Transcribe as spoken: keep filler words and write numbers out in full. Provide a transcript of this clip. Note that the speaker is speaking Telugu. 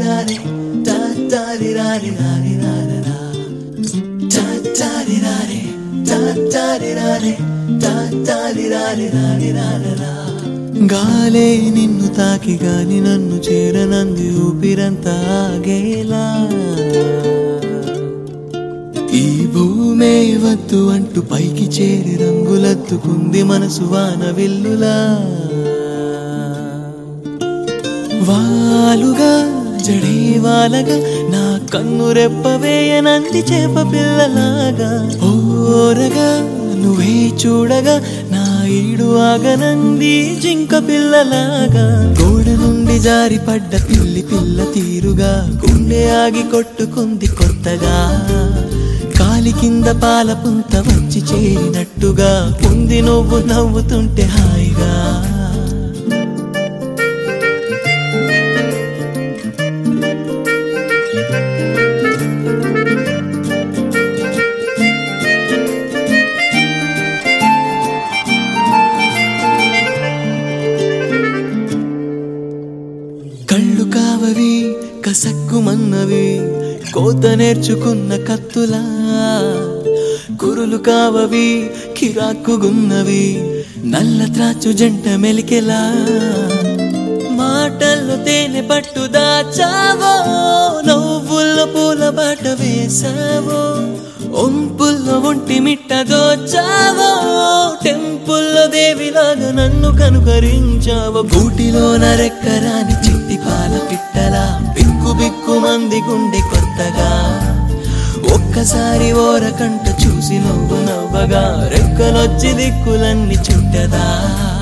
టాటారిరారే టాటారిరారే రారిరారరా టాటారిరారే టాటారిరారే టాటారిరారే రారిరారరా గాలే నిన్ను తాకి గాని నన్ను చేరనంది ఊపిరంతా ఆగేలా ఈ భూమే వద్దు అంటూ పైకి చేరి రంగులెత్తుకుంది మనసు వాన విల్లులా వాలుగా జడే వాలగా నా కన్ను రెప్పవేయనంది చేప పిల్లలాగా ఓరగా నువ్వే చూడగా నా ఈడు ఆగనంది జింక పిల్లలాగా గోడ నుండి జారి పడ్డ పిల్లి పిల్ల తీరుగా గుండె ఆగి కొట్టుకుంది కొత్తగా కాలి కింద పాల పుంత వచ్చి చేరినట్టుగా ఉంది నువ్వు నవ్వుతుంటే హాయిగా కళ్ళు కావవి కసక్కుమన్నవి కోత నేర్చుకున్న కత్తులా కురులు కావవి కిరాక్కుగున్నవి నల్ల త్రాచు జంట మెలికెలా మాటల్లో తేనె పట్టు దాచావో నవ్వుల్లో పూల బాట వేసావో ఒంపుల్లో ఒంటి మిట్ట దోచావో టెంపుల్లో దేవిలాగా నన్ను కనుకరించావో గూటిలో నరెక్కరాని చిట్టి పాల పిట్టలా బిక్కు బిక్కు మంది గుండె కొత్తగా ఒక్కసారి ఓరకంట చూసి నవ్వు నవ్వగా రెక్కలొచ్చి దిక్కులన్నీ చుట్టదా